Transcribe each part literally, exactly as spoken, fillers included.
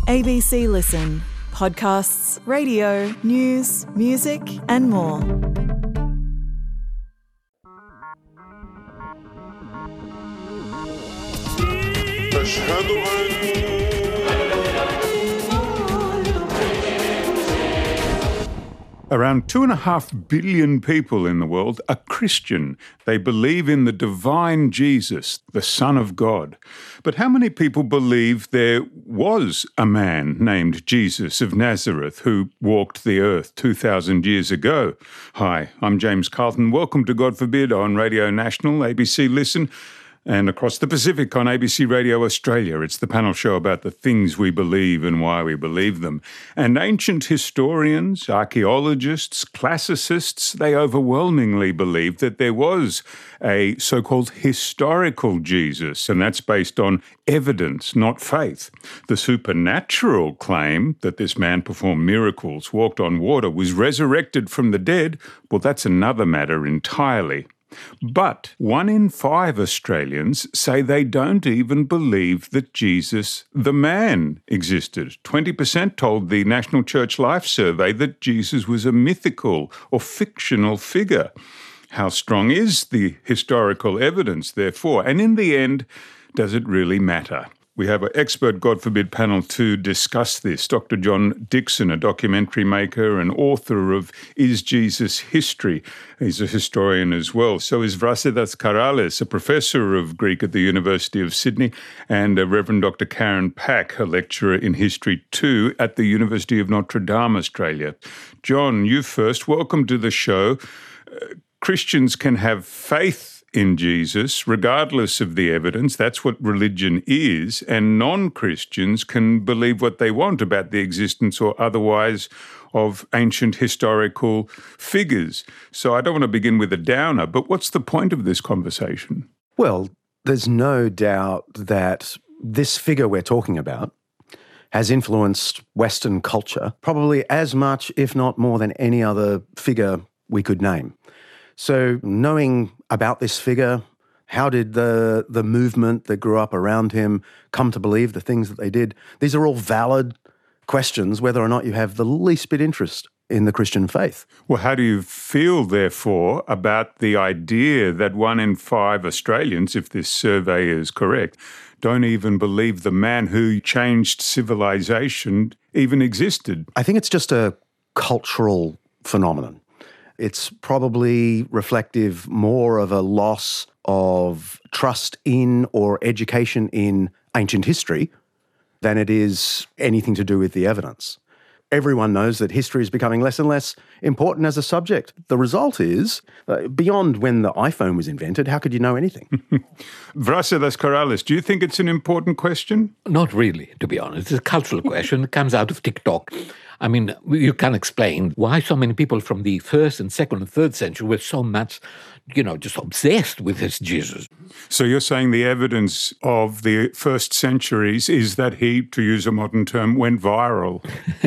A B C Listen. Podcasts, radio, news, music and more. أشهد أن Around two and a half billion people in the world are Christian. They believe in the divine Jesus, the Son of God. But how many people believe there was a man named Jesus of Nazareth who walked the earth two thousand years ago? Hi, I'm James Carlton. Welcome to God Forbid on Radio National, A B C Listen, and across the Pacific on A B C Radio Australia. It's the panel show about the things we believe and why we believe them. And ancient historians, archaeologists, classicists, they overwhelmingly believe that there was a so-called historical Jesus, and that's based on evidence, not faith. The supernatural claim that this man performed miracles, walked on water, was resurrected from the dead, well, that's another matter entirely. But one in five Australians say they don't even believe that Jesus, the man, existed. twenty percent told the National Church Life Survey that Jesus was a mythical or fictional figure. How strong is the historical evidence, therefore? And in the end, does it really matter? We have an expert, God forbid, panel to discuss this. Doctor John Dixon, a documentary maker and author of Is Jesus History? He's a historian as well. So is Vrasidas Karalis, a professor of Greek at the University of Sydney, and uh, Reverend Doctor Karen Pack, a lecturer in history too at the University of Notre Dame, Australia. John, you first. Welcome to the show. Uh, Christians can have faith in Jesus, regardless of the evidence. That's what religion is. And non-Christians can believe what they want about the existence or otherwise of ancient historical figures. So I don't want to begin with a downer, but what's the point of this conversation? Well, there's no doubt that this figure we're talking about has influenced Western culture probably as much, if not more, than any other figure we could name. So knowing about this figure, how did the the movement that grew up around him come to believe the things that they did? These are all valid questions, whether or not you have the least bit interest in the Christian faith. Well, how do you feel, therefore, about the idea that one in five Australians, if this survey is correct, don't even believe the man who changed civilization even existed? I think it's just a cultural phenomenon. It's probably reflective more of a loss of trust in or education in ancient history than it is anything to do with the evidence. Everyone knows that history is becoming less and less important as a subject. The result is, uh, beyond when the iPhone was invented, how could you know anything? Vrasidas Karalis, do you think it's an important question? Not really, to be honest. It's a cultural question. It comes out of TikTok. I mean, you can explain why so many people from the first and second and third century were so much, you know, just obsessed with this Jesus. So you're saying the evidence of the first centuries is that he, to use a modern term, went viral.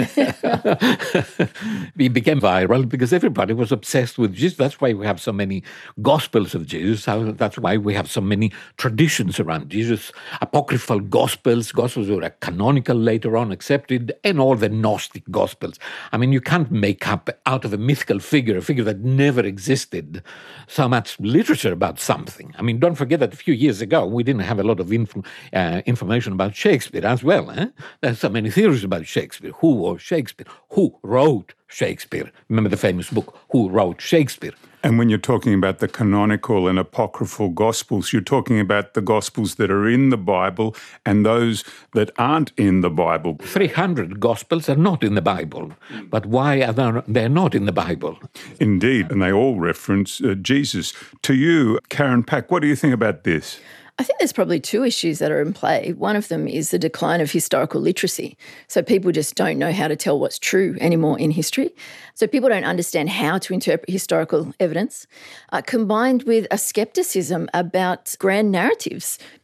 He became viral because everybody was obsessed with Jesus. That's why we have so many Gospels of Jesus. That's why we have so many traditions around Jesus. Apocryphal Gospels, Gospels were canonical later on, accepted, and all the Gnostic Gospels. I mean, you can't make up out of a mythical figure, a figure that never existed, so much literature about something. I mean, don't forget that a few years ago, we didn't have a lot of info, uh, information about Shakespeare as well. Eh? There's so many theories about Shakespeare. Who was Shakespeare? Who wrote Shakespeare? Remember the famous book, Who Wrote Shakespeare? And when you're talking about the canonical and apocryphal Gospels, you're talking about the Gospels that are in the Bible and those that aren't in the Bible. three hundred Gospels are not in the Bible. But why are they they're not in the Bible? Indeed, and they all reference uh, Jesus. To you, Karen Pack, what do you think about this? I think there's probably two issues that are in play. One of them is the decline of historical literacy. So people just don't know how to tell what's true anymore in history. So people don't understand how to interpret historical evidence, uh, combined with a skepticism about grand narratives.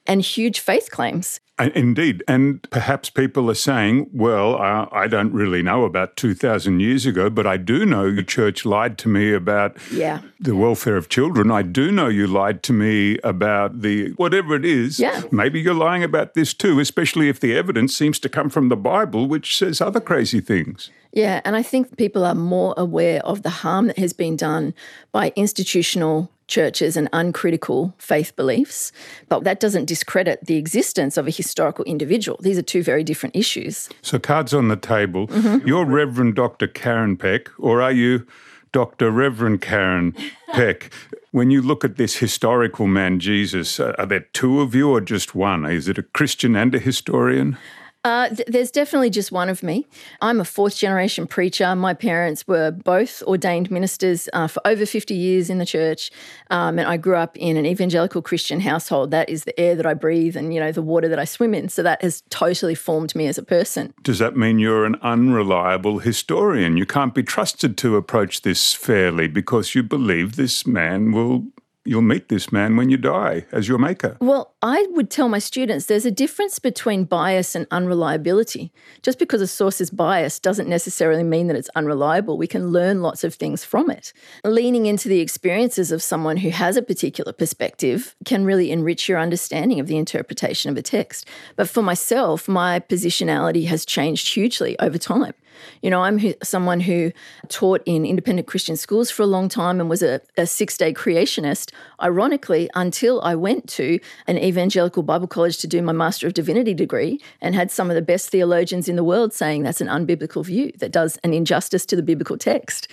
and huge faith claims. Indeed. And perhaps people are saying, well, uh, I don't really know about two thousand years ago, but I do know the church lied to me about yeah. the welfare of children. I do know you lied to me about the whatever it is. Yeah. Maybe you're lying about this too, especially if the evidence seems to come from the Bible, which says other crazy things. Yeah, and I think people are more aware of the harm that has been done by institutional churches and uncritical faith beliefs, but that doesn't discredit the existence of a historical individual. These are two very different issues. So cards on the table. Mm-hmm. You're Reverend Doctor Karen Peck, or are you Doctor Reverend Karen Peck? When you look at this historical man, Jesus, are there two of you or just one? Is it a Christian and a historian? Uh, th- there's definitely just one of me. I'm a fourth-generation preacher. My parents were both ordained ministers uh, for over fifty years in the church, um, and I grew up in an evangelical Christian household. That is the air that I breathe and, you know, the water that I swim in. So that has totally formed me as a person. Does that mean you're an unreliable historian? You can't be trusted to approach this fairly because you believe this man will... You'll meet this man when you die as your maker. Well, I would tell my students there's a difference between bias and unreliability. Just because a source is biased doesn't necessarily mean that it's unreliable. We can learn lots of things from it. Leaning into the experiences of someone who has a particular perspective can really enrich your understanding of the interpretation of a text. But for myself, my positionality has changed hugely over time. You know, I'm who, someone who taught in independent Christian schools for a long time and was a, a six-day creationist, ironically, until I went to an evangelical Bible college to do my Master of Divinity degree and had some of the best theologians in the world saying that's an unbiblical view that does an injustice to the biblical text.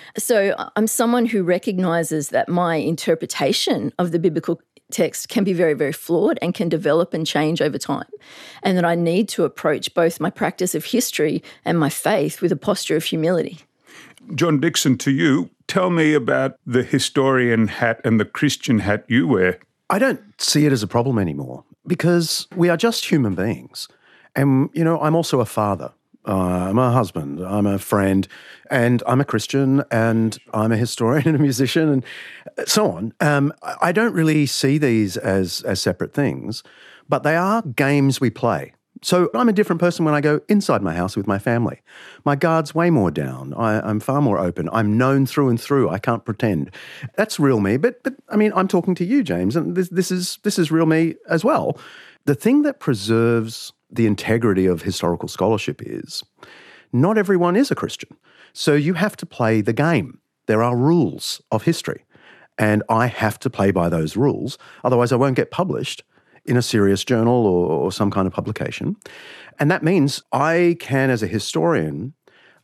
So I'm someone who recognises that my interpretation of the biblical text can be very, very flawed and can develop and change over time, and that I need to approach both my practice of history and my faith with a posture of humility. John Dixon, to you, tell me about the historian hat and the Christian hat you wear. I don't see it as a problem anymore because we are just human beings. And, you know, I'm also a father. Uh, I'm a husband, I'm a friend, and I'm a Christian, and I'm a historian and a musician, and so on. Um, I don't really see these as, as separate things, but they are games we play. So I'm a different person when I go inside my house with my family. My guard's way more down. I, I'm far more open. I'm known through and through. I can't pretend. That's real me. But, but I mean, I'm talking to you, James, and this, this is this is real me as well. The thing that preserves the integrity of historical scholarship is not everyone is a Christian. So you have to play the game. There are rules of history, and I have to play by those rules. Otherwise, I won't get published in a serious journal or, or some kind of publication. And that means I can, as a historian,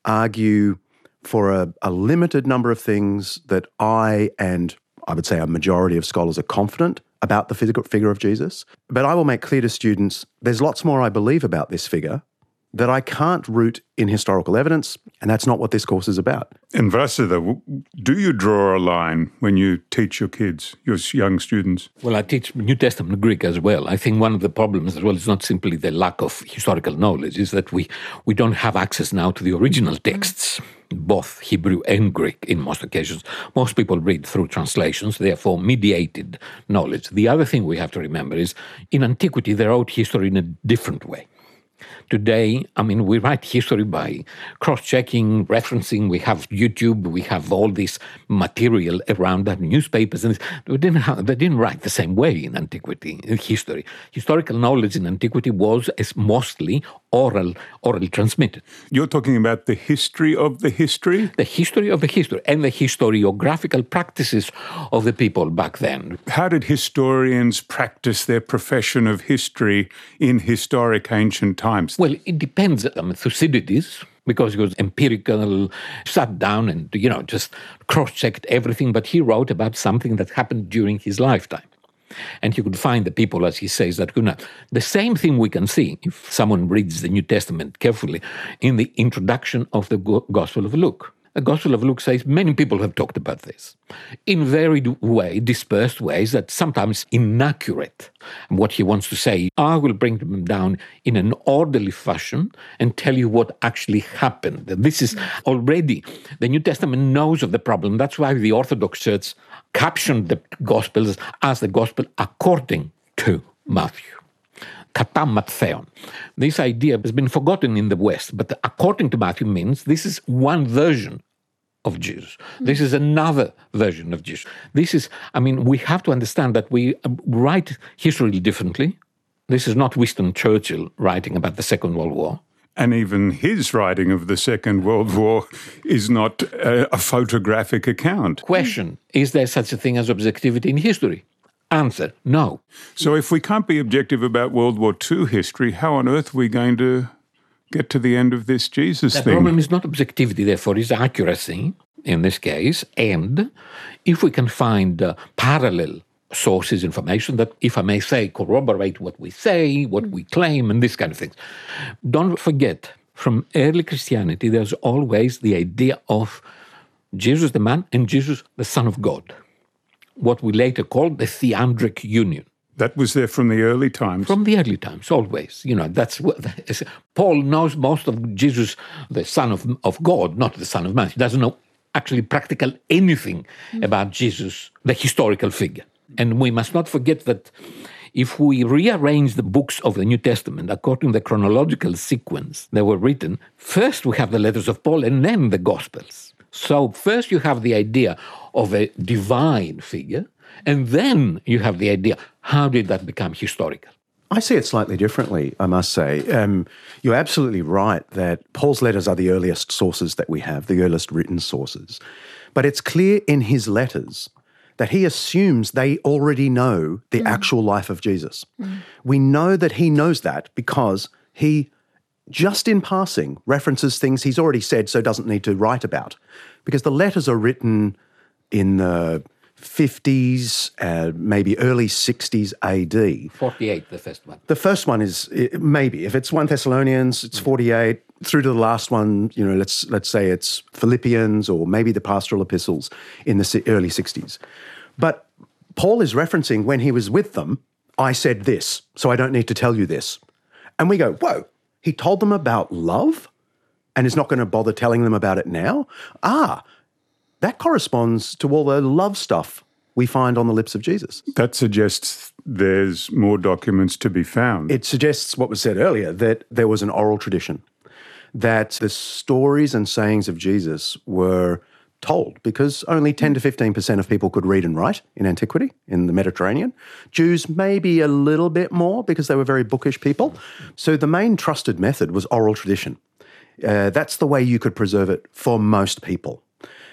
argue for a, a limited number of things that I and I would say a majority of scholars are confident about the figure, figure of Jesus. But I will make clear to students there's lots more I believe about this figure that I can't root in historical evidence, and that's not what this course is about. And Vasudha, do you draw a line when you teach your kids, your young students? Well, I teach New Testament Greek as well. I think one of the problems as well is not simply the lack of historical knowledge, is that we, we don't have access now to the original texts, both Hebrew and Greek in most occasions. Most people read through translations, therefore mediated knowledge. The other thing we have to remember is in antiquity, they wrote history in a different way. Today, I mean, we write history by cross-checking, referencing. We have YouTube. We have all this material around that, newspapers, and we didn't have, they didn't write the same way in antiquity, in history. Historical knowledge in antiquity was as mostly oral, orally transmitted. You're talking about the history of the history? The history of the history and the historiographical practices of the people back then. How did historians practice their profession of history in historic ancient times? Well, it depends on Thucydides, because he was empirical, sat down and, you know, just cross-checked everything, but he wrote about something that happened during his lifetime. And he could find the people, as he says, that could not. The same thing we can see, if someone reads the New Testament carefully, in the introduction of the Gospel of Luke. The Gospel of Luke says many people have talked about this in varied way, dispersed ways that sometimes inaccurate. What he wants to say, I will bring them down in an orderly fashion and tell you what actually happened. This is already, the New Testament knows of the problem. That's why the Orthodox Church captioned the Gospels as the Gospel according to Matthew. Kata Mattheon. This idea has been forgotten in the West, but according to Matthew means this is one version of Jesus. This is another version of Jesus. This is, I mean, we have to understand that we write history differently. This is not Winston Churchill writing about the Second World War. And even his writing of the Second World War is not a, a photographic account. Question, is there such a thing as objectivity in history? Answer, no. So if we can't be objective about World War Two history, how on earth are we going to get to the end of this Jesus The thing? problem is not objectivity, therefore, is accuracy in this case. And if we can find uh, parallel sources, information that, if I may say, corroborate what we say, what we claim, and this kind of things. Don't forget, from early Christianity, there's always the idea of Jesus the man and Jesus the Son of God, what we later called the theandric union. That was there from the early times. From the early times, always. You know, that's what Paul knows most of Jesus, the Son of, of God, not the Son of Man. He doesn't know actually practical anything mm. about Jesus, the historical figure. And we must not forget that if we rearrange the books of the New Testament according to the chronological sequence they were written, first we have the letters of Paul and then the Gospels. So first you have the idea of a divine figure, and then you have the idea, how did that become historical? I see it slightly differently, I must say. Um, you're absolutely right that Paul's letters are the earliest sources that we have, the earliest written sources. But it's clear in his letters that he assumes they already know the mm. actual life of Jesus. Mm. We know that he knows that because he, just in passing, references things he's already said so doesn't need to write about. Because the letters are written in the fifties, uh, maybe early sixties A D. forty-eight, the first one. The first one is, maybe, if it's First Thessalonians, it's forty-eight. Through to the last one, you know, let's let's say it's Philippians or maybe the pastoral epistles in the early sixties. But Paul is referencing when he was with them, I said this, so I don't need to tell you this. And we go, whoa, he told them about love and is not going to bother telling them about it now? Ah, that corresponds to all the love stuff we find on the lips of Jesus. That suggests there's more documents to be found. It suggests what was said earlier, that there was an oral tradition, that the stories and sayings of Jesus were told, because only ten to fifteen percent of people could read and write in antiquity, in the Mediterranean. Jews maybe a little bit more because they were very bookish people. So the main trusted method was oral tradition. Uh, that's the way you could preserve it for most people.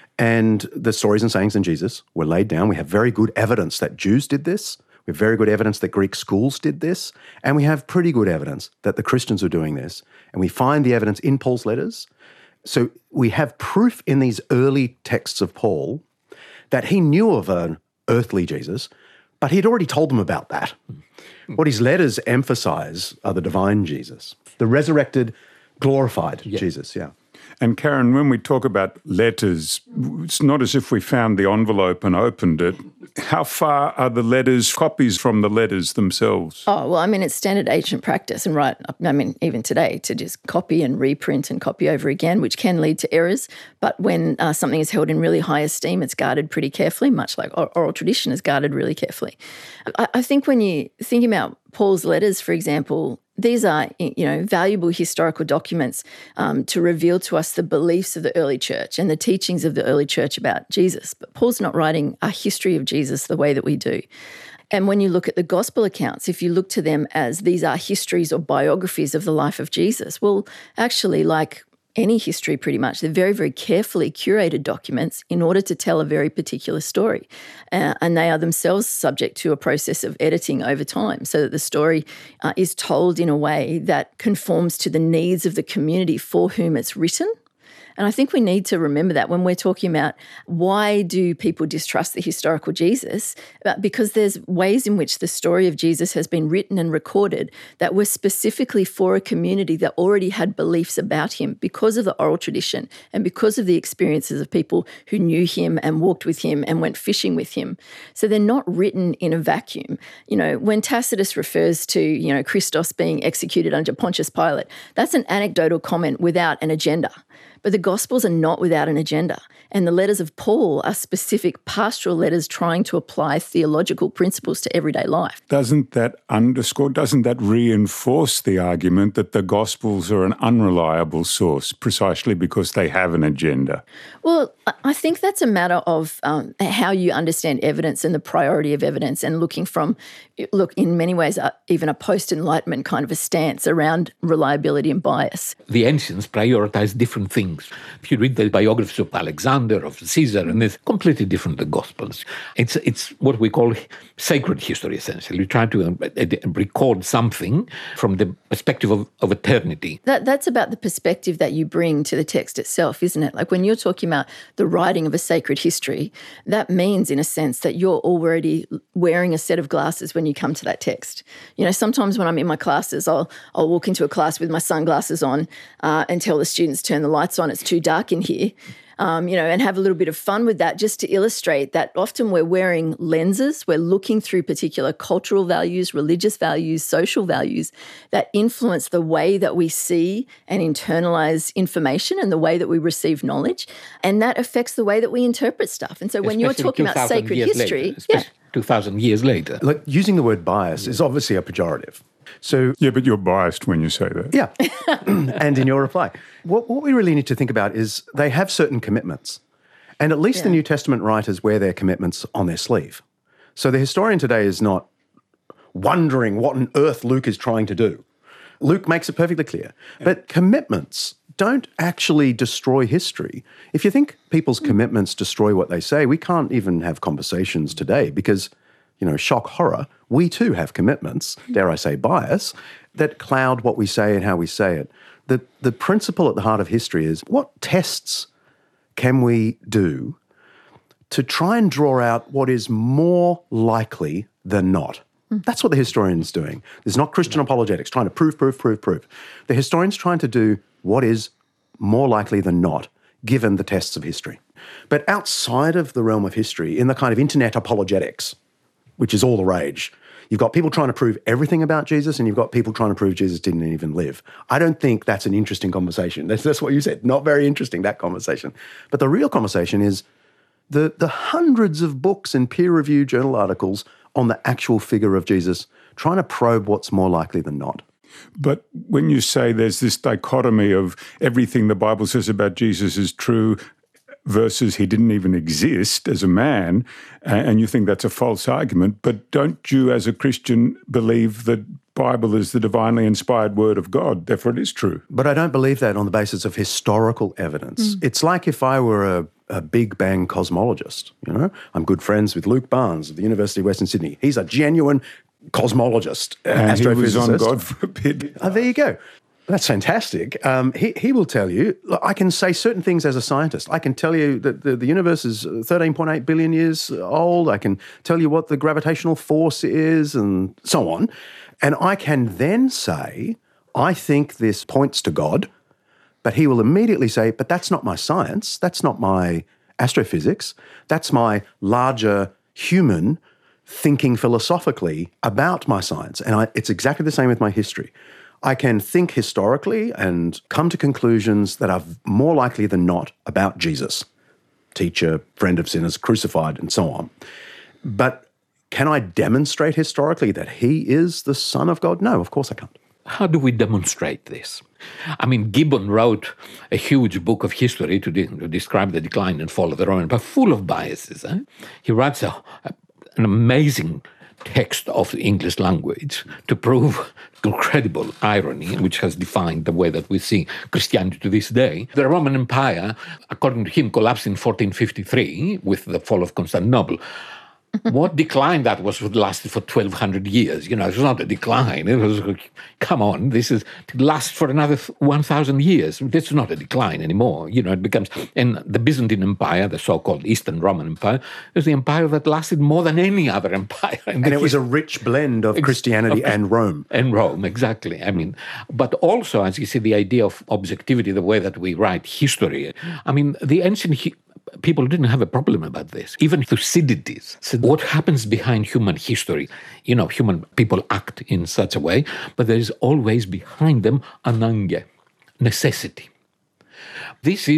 And the stories and sayings in Jesus were laid down. We have very good evidence that Jews did this. We have very good evidence that Greek schools did this. And we have pretty good evidence that the Christians are doing this. And we find the evidence in Paul's letters. So we have proof in these early texts of Paul that he knew of an earthly Jesus, but he'd already told them about that. What his letters emphasize are the divine Jesus, the resurrected, glorified yeah. Jesus, yeah. And Karen, when we talk about letters, it's not as if we found the envelope and opened it. How far are the letters, copies from the letters themselves? Oh, well, I mean, it's standard ancient practice, and right, I mean, even today, to just copy and reprint and copy over again, which can lead to errors. But when uh, something is held in really high esteem, it's guarded pretty carefully, much like oral tradition is guarded really carefully. I, I think when you think about Paul's letters, for example, these are, you know, valuable historical documents um, to reveal to us the beliefs of the early church and the teachings of the early church about Jesus. But Paul's not writing a history of Jesus the way that we do. And when you look at the gospel accounts, if you look to them as these are histories or biographies of the life of Jesus, well, actually, like any history pretty much, they're very, very carefully curated documents in order to tell a very particular story. Uh, and they are themselves subject to a process of editing over time so that the story uh, is told in a way that conforms to the needs of the community for whom it's written. And I think we need to remember that when we're talking about why do people distrust the historical Jesus, because there's ways in which the story of Jesus has been written and recorded that were specifically for a community that already had beliefs about him because of the oral tradition and because of the experiences of people who knew him and walked with him and went fishing with him. So they're not written in a vacuum. You know, when Tacitus refers to, you know, Christos being executed under Pontius Pilate, that's an anecdotal comment without an agenda. But the Gospels are not without an agenda. And the letters of Paul are specific pastoral letters trying to apply theological principles to everyday life. Doesn't that underscore, doesn't that reinforce the argument that the Gospels are an unreliable source precisely because they have an agenda? Well, I think that's a matter of um, how you understand evidence and the priority of evidence, and looking from, look, in many ways, uh, even a post-Enlightenment kind of a stance around reliability and bias. The ancients prioritized different things. If you read the biographies of Alexander, of Caesar, and it's completely different than the Gospels. It's it's what we call sacred history, essentially. We try to uh, record something from the perspective of, of eternity. That That's about the perspective that you bring to the text itself, isn't it? Like when you're talking about the writing of a sacred history, that means, in a sense, that you're already wearing a set of glasses when you come to that text. You know, sometimes when I'm in my classes, I'll I'll walk into a class with my sunglasses on uh, and tell the students, turn the lights on, it's too dark in here. Um, you know, and have a little bit of fun with that, just to illustrate that often we're wearing lenses, we're looking through particular cultural values, religious values, social values that influence the way that we see and internalize information and the way that we receive knowledge. And that affects the way that we interpret stuff. And so when Especially you're talking about sacred history, later, yeah. two thousand years later. Like, using the word bias is obviously a pejorative. So, Yeah, but you're biased when you say that. yeah, and in your reply. What, what we really need to think about is they have certain commitments. And at least Yeah. the New Testament writers wear their commitments on their sleeve. So the historian today is not wondering what on earth Luke is trying to do. Luke makes it perfectly clear. But commitments don't actually destroy history. If you think people's commitments destroy what they say, we can't even have conversations today because, you know, shock horror, we too have commitments, dare I say bias, that cloud what we say and how we say it. The, the principle at the heart of history is, what tests can we do to try and draw out what is more likely than not? That's what the historian's doing. There's not Christian apologetics trying to prove, prove, prove, prove. The historian's trying to do what is more likely than not, given the tests of history. But outside of the realm of history, in the kind of internet apologetics, which is all the rage, you've got people trying to prove everything about Jesus and you've got people trying to prove Jesus didn't even live. I don't think that's an interesting conversation. That's, that's what you said. Not very interesting, that conversation. But the real conversation is the, the hundreds of books and peer-reviewed journal articles on the actual figure of Jesus, trying to probe what's more likely than not. But when you say there's this dichotomy of everything the Bible says about Jesus is true versus he didn't even exist as a man, and you think that's a false argument, but don't you as a Christian believe that Bible is the divinely inspired word of God, therefore it is true? But I don't believe that on the basis of historical evidence. Mm. It's like if I were a, a Big Bang cosmologist, you know. I'm good friends with Luke Barnes of the University of Western Sydney. He's a genuine cosmologist, uh, and astrophysicist. He was on, God forbid. Oh, there you go. That's fantastic. Um, he, he will tell you, look, I can say certain things as a scientist. I can tell you that the, the universe is thirteen point eight billion years old. I can tell you what the gravitational force is and so on. And I can then say, I think this points to God, but he will immediately say, but that's not my science. That's not my astrophysics. That's my larger human thinking philosophically about my science. And I, it's exactly the same with my history. I can think historically and come to conclusions that are more likely than not about Jesus, teacher, friend of sinners, crucified, and so on. But can I demonstrate historically that he is the Son of God? No, of course I can't. How do we demonstrate this? I mean, Gibbon wrote a huge book of history to, de- to describe the decline and fall of the Roman Empire, full of biases. Eh? He writes a, a, an amazing text of the English language to prove incredible irony, which has defined the way that we see Christianity to this day. The Roman Empire, according to him, collapsed in fourteen fifty-three with the fall of Constantinople. What decline that was would lasted for twelve hundred years. You know, it was not a decline. It was, come on, this is to last for another one thousand years. This is not a decline anymore. You know, it becomes, and the Byzantine Empire, the so-called Eastern Roman Empire, is the empire that lasted more than any other empire. And it was a rich blend of Christianity of, and Rome. And Rome, exactly. I mean, but also, as you see, the idea of objectivity, the way that we write history. I mean, the ancient hi- people didn't have a problem about this. Even Thucydides said, what happens behind human history? You know, human people act in such a way, but there is always behind them anange, necessity. This is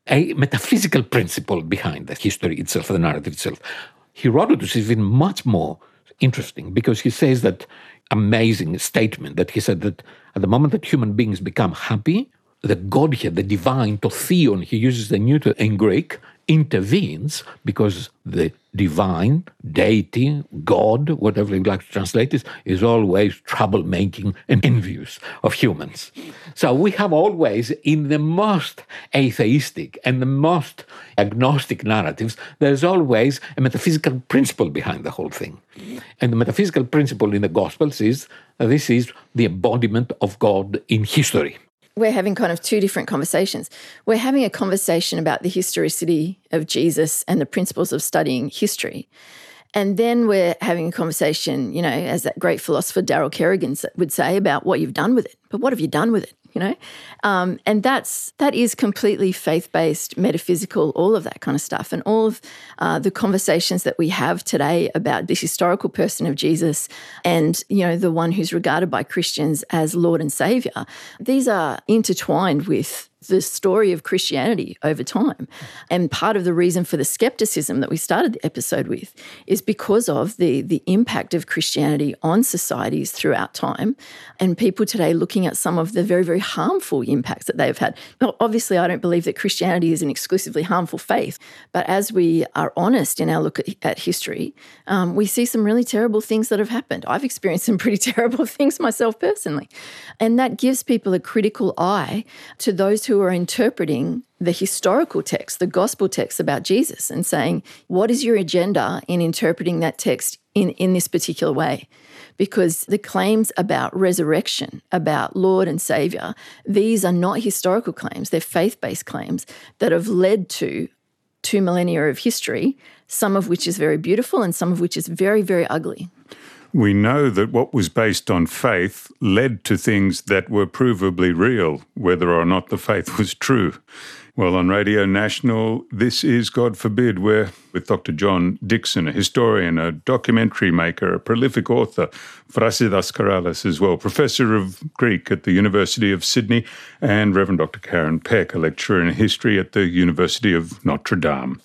a metaphysical principle behind the history itself, the narrative itself. Herodotus is even much more interesting because he says that amazing statement that he said that at the moment that human beings become happy, the Godhead, the divine, to theon, he uses the neuter in Greek, intervenes because the divine, deity, God, whatever you like to translate it, is always troublemaking and envious of humans. So we have always, in the most atheistic and the most agnostic narratives, there's always a metaphysical principle behind the whole thing. And the metaphysical principle in the Gospels is that this is the embodiment of God in history. We're having kind of two different conversations. We're having a conversation about the historicity of Jesus and the principles of studying history. And then we're having a conversation, you know, as that great philosopher Darrell Kerrigan would say, about what you've done with it. But what have you done with it, you know? Um, and that's that is completely faith-based, metaphysical, all of that kind of stuff. And all of uh, the conversations that we have today about this historical person of Jesus and, you know, the one who's regarded by Christians as Lord and Saviour, these are intertwined with the story of Christianity over time. And part of the reason for the skepticism that we started the episode with is because of the, the impact of Christianity on societies throughout time and people today looking at some of the very, very harmful impacts that they've had. Now, obviously, I don't believe that Christianity is an exclusively harmful faith, but as we are honest in our look at, at history, um, we see some really terrible things that have happened. I've experienced some pretty terrible things myself personally. And that gives people a critical eye to those who are interpreting the historical text, the gospel text about Jesus, and saying, what is your agenda in interpreting that text in, in this particular way? Because the claims about resurrection, about Lord and Saviour, these are not historical claims. They're faith-based claims that have led to two millennia of history, some of which is very beautiful and some of which is very, very ugly. We know that what was based on faith led to things that were provably real, whether or not the faith was true. Well, on Radio National, this is God Forbid. We're with Doctor John Dickson, a historian, a documentary maker, a prolific author, Phrasidas Karalis as well, professor of Greek at the University of Sydney, and Reverend Doctor Karen Peck, a lecturer in history at the University of Notre Dame.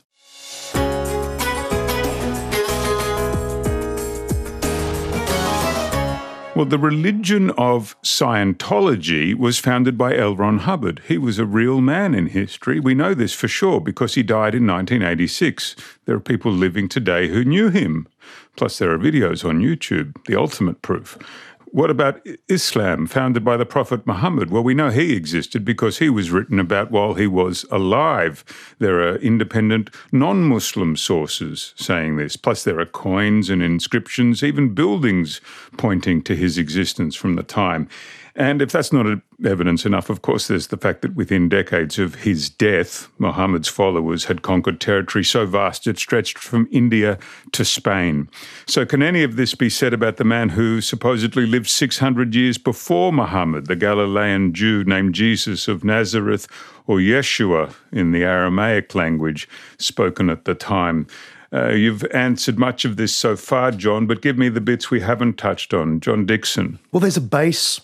Well, the religion of Scientology was founded by L. Ron Hubbard. He was a real man in history. We know this for sure because he died in nineteen eighty-six. There are people living today who knew him. Plus, there are videos on YouTube, the ultimate proof. What about Islam, founded by the Prophet Muhammad? Well, we know he existed because he was written about while he was alive. There are independent non-Muslim sources saying this. Plus, there are coins and inscriptions, even buildings pointing to his existence from the time. And if that's not evidence enough, of course, there's the fact that within decades of his death, Muhammad's followers had conquered territory so vast it stretched from India to Spain. So can any of this be said about the man who supposedly lived six hundred years before Muhammad, the Galilean Jew named Jesus of Nazareth, or Yeshua in the Aramaic language spoken at the time? Uh, you've answered much of this so far, John, but give me the bits we haven't touched on. John Dickson. Well, there's a base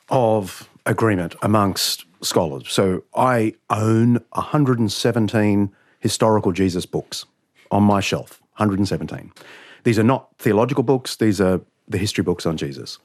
of agreement amongst scholars. So I own one hundred seventeen historical Jesus books on my shelf, one hundred seventeen. These are not theological books, these are the history books on Jesus.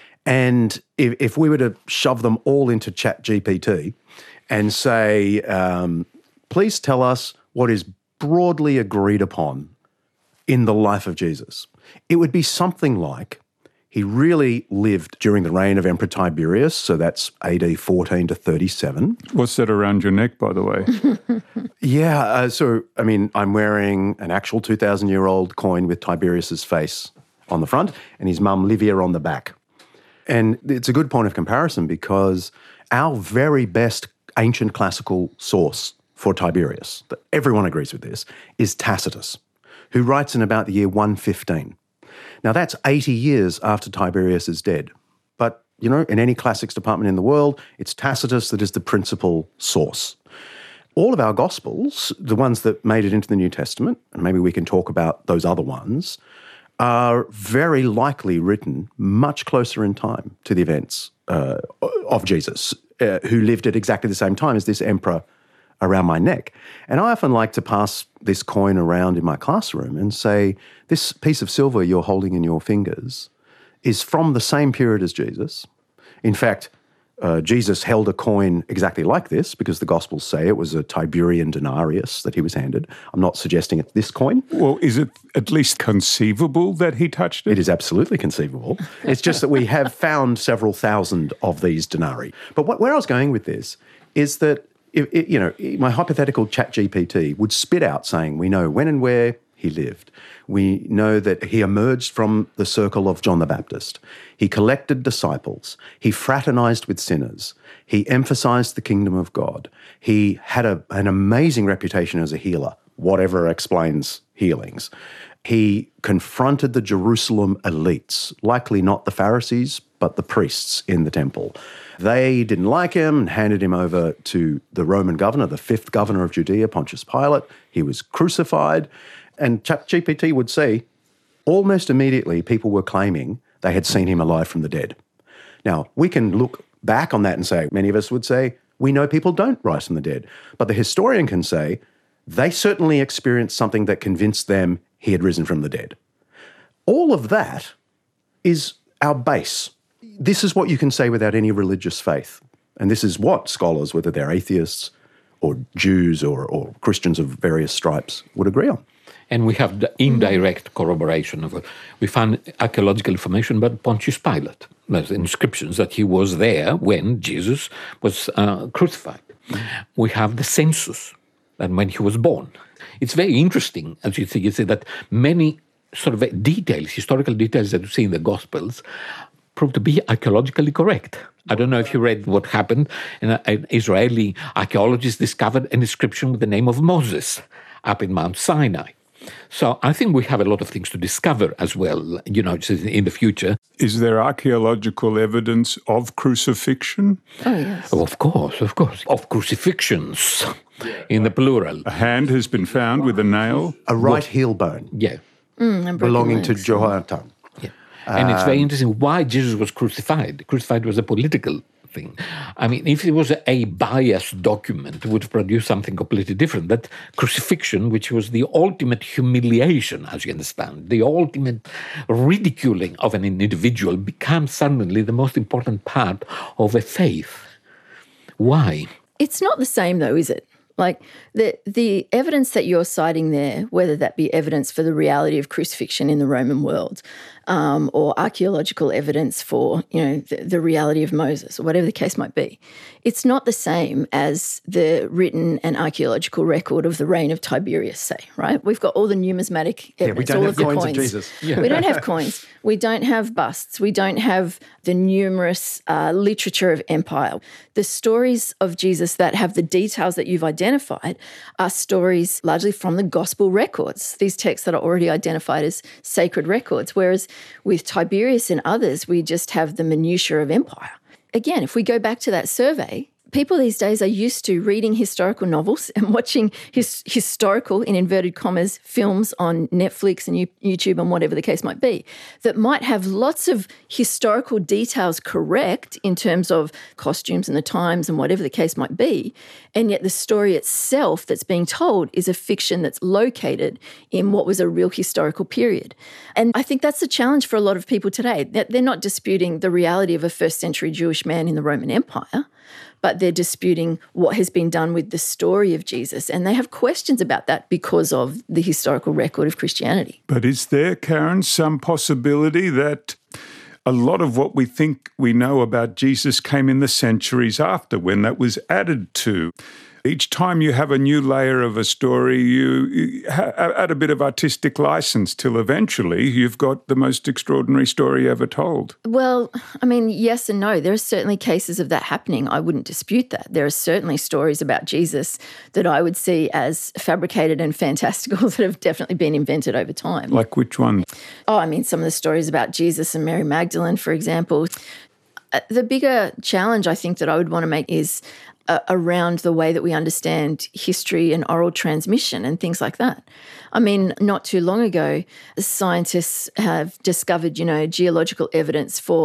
And if, if we were to shove them all into ChatGPT and say, um, please tell us what is broadly agreed upon in the life of Jesus, it would be something like, he really lived during the reign of Emperor Tiberius, so that's A D fourteen to thirty-seven. What's that around your neck, by the way? yeah, uh, so, I mean, I'm wearing an actual two thousand year old coin with Tiberius's face on the front and his mum Livia on the back. And it's a good point of comparison because our very best ancient classical source for Tiberius, that everyone agrees with this, is Tacitus, who writes in about the year one fifteen. Now, that's eighty years after Tiberius is dead. But, you know, in any classics department in the world, it's Tacitus that is the principal source. All of our Gospels, the ones that made it into the New Testament, and maybe we can talk about those other ones, are very likely written much closer in time to the events uh, of Jesus, uh, who lived at exactly the same time as this emperor around my neck. And I often like to pass this coin around in my classroom and say, this piece of silver you're holding in your fingers is from the same period as Jesus. In fact, uh, Jesus held a coin exactly like this because the Gospels say it was a Tiberian denarius that he was handed. I'm not suggesting it's this coin. Well, is it at least conceivable that he touched it? It is absolutely conceivable. It's just that we have found several thousand of these denarii. But what, where I was going with this is that, if, if, you know, my hypothetical ChatGPT would spit out saying, we know when and where he lived. We know that he emerged from the circle of John the Baptist. He collected disciples. He fraternized with sinners. He emphasized the kingdom of God. He had a, an amazing reputation as a healer, whatever explains healings. He confronted the Jerusalem elites, likely not the Pharisees, but the priests in the temple. They didn't like him and handed him over to the Roman governor, the fifth governor of Judea, Pontius Pilate. He was crucified. And ChatGPT would say, almost immediately people were claiming they had seen him alive from the dead. Now, we can look back on that and say, many of us would say, we know people don't rise from the dead. But the historian can say, they certainly experienced something that convinced them he had risen from the dead. All of that is our base. This is what you can say without any religious faith. And this is what scholars, whether they're atheists or Jews or, or Christians of various stripes, would agree on. And we have the indirect corroboration of it. We found archaeological information about Pontius Pilate. There's inscriptions that he was there when Jesus was uh, crucified. We have the census, and when he was born. It's very interesting, as you see, you see that many sort of details, historical details that you see in the Gospels, prove to be archaeologically correct. I don't know if you read what happened. An, an Israeli archaeologist discovered an inscription with the name of Moses up in Mount Sinai. So I think we have a lot of things to discover as well, you know, in the future. Is there archaeological evidence of crucifixion? Oh, yes. Oh, of course, of course. Of crucifixions, in the plural. A hand has been found with a nail? A right heel bone Yeah. Mm, and broken belonging legs. to Jehoiakim. Yeah. And it's very interesting why Jesus was crucified. Crucified was a political thing. I mean, if it was a biased document, it would produce something completely different. But crucifixion, which was the ultimate humiliation, as you understand, the ultimate ridiculing of an individual, becomes suddenly the most important part of a faith. Why? It's not the same, though, is it? Like the the evidence that you're citing there, whether that be evidence for the reality of crucifixion in the Roman world, um, or archaeological evidence for, you know, the, the reality of Moses, or whatever the case might be, it's not the same as the written and archaeological record of the reign of Tiberius, say, right? We've got all the numismatic evidence, yeah, we don't all have of the coins, coins. of Jesus. Yeah. We don't have coins. We don't have busts. We don't have the numerous uh, literature of empire. The stories of Jesus that have the details that you've identified are stories largely from the gospel records, these texts that are already identified as sacred records, whereas with Tiberius and others, we just have the minutiae of empire. Again, if we go back to that survey, people these days are used to reading historical novels and watching his historical, in inverted commas, films on Netflix and YouTube and whatever the case might be, that might have lots of historical details correct in terms of costumes and the times and whatever the case might be, and yet the story itself that's being told is a fiction that's located in what was a real historical period. And I think that's a challenge for a lot of people today. They're not disputing the reality of a first century Jewish man in the Roman Empire, but they're disputing what has been done with the story of Jesus. And they have questions about that because of the historical record of Christianity. But is there, Karen, some possibility that a lot of what we think we know about Jesus came in the centuries after, when that was added to? Each time you have a new layer of a story, you, you ha- add a bit of artistic license till eventually you've got the most extraordinary story ever told. Well, I mean, yes and no. There are certainly cases of that happening. I wouldn't dispute that. There are certainly stories about Jesus that I would see as fabricated and fantastical that have definitely been invented over time. Like which one? Oh, I mean, some of the stories about Jesus and Mary Magdalene, for example. Uh, the bigger challenge I think that I would want to make is Uh, around the way that we understand history and oral transmission and things like that. I mean, not too long ago, scientists have discovered, you know, geological evidence for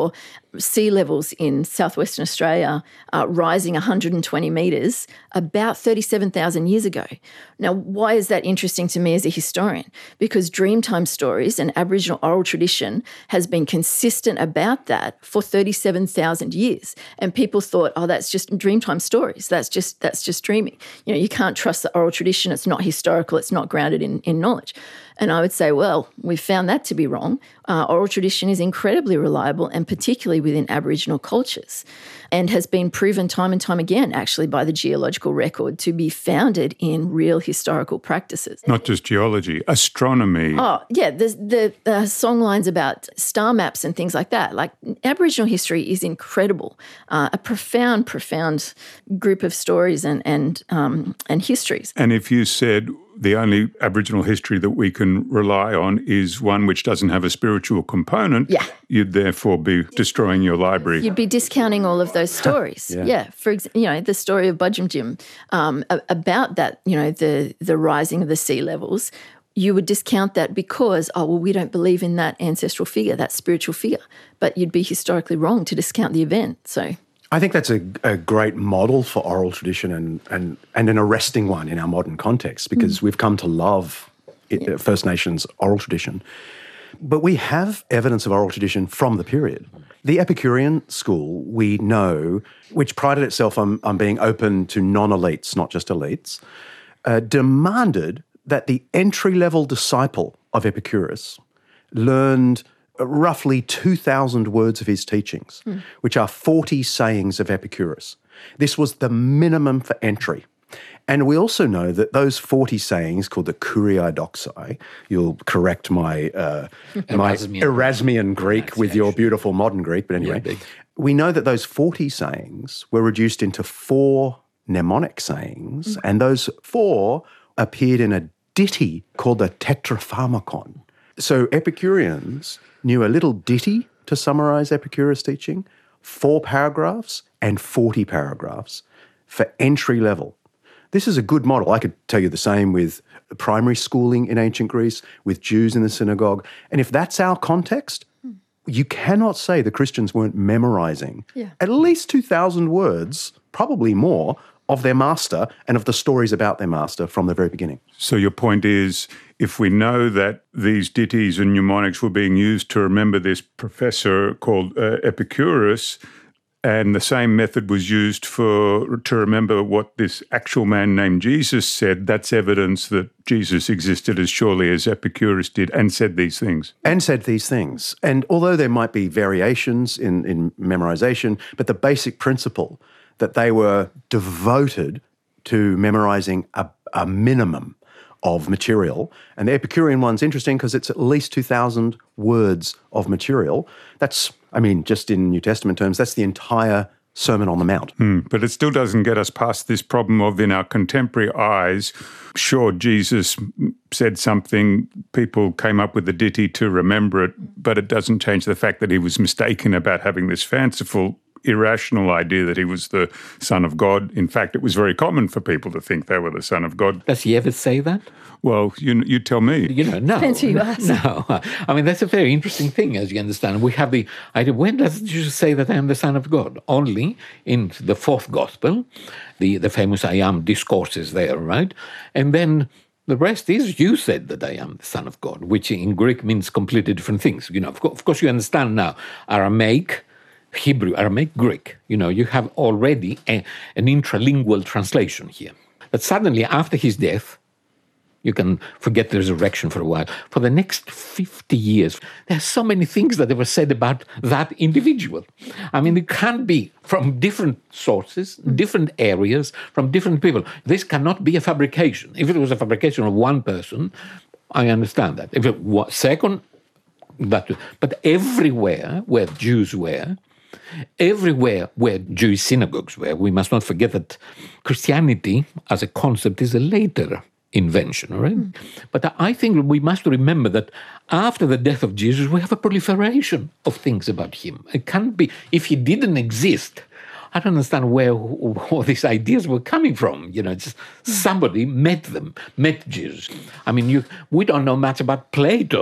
sea levels in southwestern Australia uh, rising one hundred twenty metres about thirty-seven thousand years ago. Now, why is that interesting to me as a historian? Because Dreamtime stories and Aboriginal oral tradition has been consistent about that for thirty-seven thousand years. And people thought, oh, that's just Dreamtime stories. That's just that's just dreaming. You know, you can't trust the oral tradition. It's not historical. It's not grounded in, in knowledge. And I would say, well, we found that to be wrong. Uh, oral tradition is incredibly reliable, and particularly within Aboriginal cultures, and has been proven time and time again, actually, by the geological record to be founded in real historical practices. Not just geology, astronomy. Oh, yeah, the, the uh, song lines about star maps and things like that. Like, Aboriginal history is incredible, uh, a profound, profound group of stories and, and, um, and histories. And if you said the only Aboriginal history that we can rely on is one which doesn't have a spiritual component, yeah. you'd therefore be destroying your library. You'd be discounting all of those stories. yeah. yeah. For example, you know, the story of Budjimjim, um, about that, you know, the the rising of the sea levels, you would discount that because, oh, well, we don't believe in that ancestral figure, that spiritual figure. But you'd be historically wrong to discount the event. So I think that's a, a great model for oral tradition and, and, and an arresting one in our modern context, because mm. we've come to love it, yeah. First Nations oral tradition. But we have evidence of oral tradition from the period. The Epicurean school, we know, which prided itself on, on being open to non-elites, not just elites, uh, demanded that the entry-level disciple of Epicurus learned roughly two thousand words of his teachings, mm. which are forty sayings of Epicurus. This was the minimum for entry. And we also know that those forty sayings, called the Kuriai Doxai, you'll correct my uh, my Erasmian, Erasmian Greek with your beautiful modern Greek, but anyway, yeah, we know that those forty sayings were reduced into four mnemonic sayings, mm. and those four appeared in a ditty called the Tetrapharmakon. So Epicureans knew a little ditty to summarize Epicurus' teaching, four paragraphs and forty paragraphs for entry level. This is a good model. I could tell you the same with primary schooling in ancient Greece, with Jews in the synagogue. And if that's our context, you cannot say the Christians weren't memorizing yeah. at least two thousand words, probably more, of their master and of the stories about their master from the very beginning. So your point is, if we know that these ditties and mnemonics were being used to remember this professor called uh, Epicurus, and the same method was used for to remember what this actual man named Jesus said, that's evidence that Jesus existed as surely as Epicurus did and said these things. And said these things. And although there might be variations in, in memorization, but the basic principle that they were devoted to memorizing a, a minimum of material. And the Epicurean one's interesting because it's at least two thousand words of material. That's, I mean, just in New Testament terms, that's the entire Sermon on the Mount. Hmm, but it still doesn't get us past this problem of, in our contemporary eyes, sure, Jesus said something, people came up with a ditty to remember it, but it doesn't change the fact that he was mistaken about having this fanciful, irrational idea that he was the Son of God. In fact, it was very common for people to think they were the Son of God. Does he ever say that? Well, you you tell me. You know, no. Depends who you ask. No. I mean, that's a very interesting thing, as you understand. We have the idea, when does Jesus say that I am the Son of God? Only in the fourth gospel, the, the famous I am discourses there, right? And then the rest is, you said that I am the Son of God, which in Greek means completely different things. You know, of course, of course you understand now, Aramaic, Hebrew, Aramaic, Greek, you know, you have already a, an intralingual translation here. But suddenly, after his death, you can forget the resurrection for a while. For the next fifty years, there are so many things that were said about that individual. I mean, it can be from different sources, different areas, from different people. This cannot be a fabrication. If it was a fabrication of one person, I understand that. If it was second, that. But everywhere where Jews were, everywhere where Jewish synagogues were, we must not forget that Christianity as a concept is a later invention, all right? Mm. But I think we must remember that after the death of Jesus, we have a proliferation of things about him. It can't be, if he didn't exist, I don't understand where all these ideas were coming from. You know, just somebody met them, met Jesus. I mean, you, we don't know much about Plato.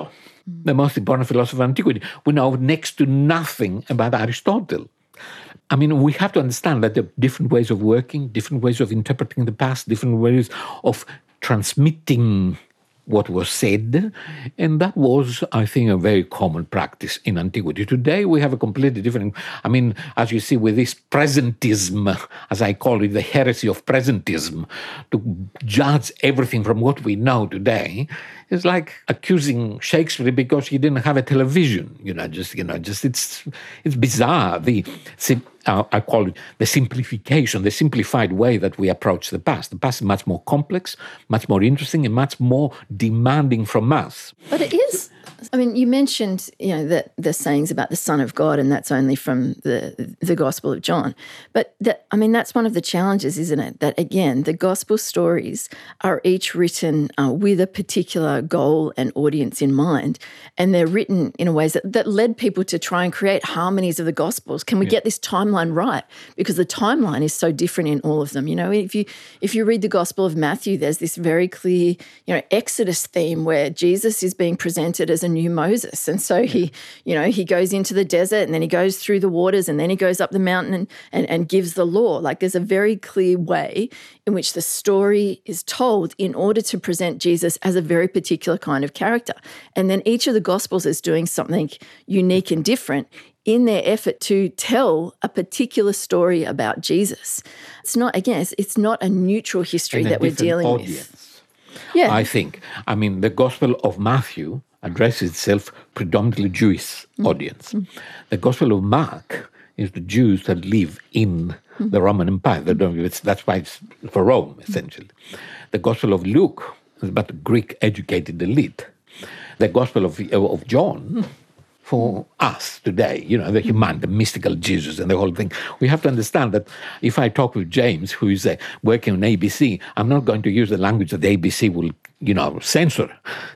the most important philosopher of antiquity. We know next to nothing about Aristotle. I mean, we have to understand that there are different ways of working, different ways of interpreting the past, different ways of transmitting what was said, and that was, I think, a very common practice in antiquity. Today, we have a completely different, I mean, as you see with this presentism, as I call it, the heresy of presentism, to judge everything from what we know today, is like accusing Shakespeare because he didn't have a television, you know, just, you know, just, it's, it's bizarre, the, uh, I call it the simplification, the simplified way that we approach the past. The past is much more complex, much more interesting, and much more demanding from us. But it is, I mean, you mentioned, you know, the, the sayings about the Son of God, and that's only from the the Gospel of John. But, that, I mean, that's one of the challenges, isn't it? That, again, the Gospel stories are each written uh, with a particular goal and audience in mind, and they're written in a ways that, that led people to try and create harmonies of the Gospels. Can we yeah. get this timeline right? Because the timeline is so different in all of them. You know, if you if you read the Gospel of Matthew, there's this very clear, you know, Exodus theme where Jesus is being presented as a new Moses. And so he, you know, he goes into the desert and then he goes through the waters and then he goes up the mountain and, and, and gives the law. Like there's a very clear way in which the story is told in order to present Jesus as a very particular kind of character. And then each of the Gospels is doing something unique and different in their effort to tell a particular story about Jesus. It's not, again, it's, it's not a neutral history that we're dealing audience. with. Yeah. I think. I mean, the Gospel of Matthew addresses itself predominantly Jewish mm. audience. Mm. The Gospel of Mark is the Jews that live in mm. the Roman Empire. Mm. That's why it's for Rome, essentially. Mm. The Gospel of Luke is about the Greek-educated elite. The Gospel of, of John, for us today, you know, the human, the mystical Jesus and the whole thing. We have to understand that if I talk with James, who is uh, working on A B C, I'm not going to use the language that the A B C will, you know, censor.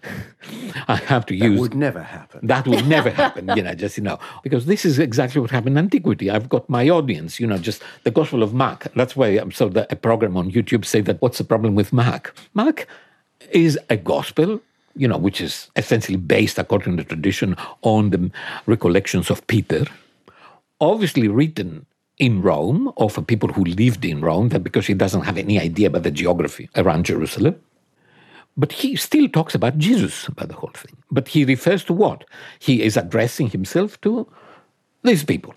I have to that use... That would never happen. That would never happen, you know, just, you know, because this is exactly what happened in antiquity. I've got my audience, you know, just the Gospel of Mark. That's why I'm so the, a program on YouTube say that, what's the problem with Mark? Mark is a gospel, you know, which is essentially based, according to the tradition, on the recollections of Peter, obviously written in Rome, or for people who lived in Rome, that because he doesn't have any idea about the geography around Jerusalem. But he still talks about Jesus, about the whole thing. But he refers to what? He is addressing himself to these people.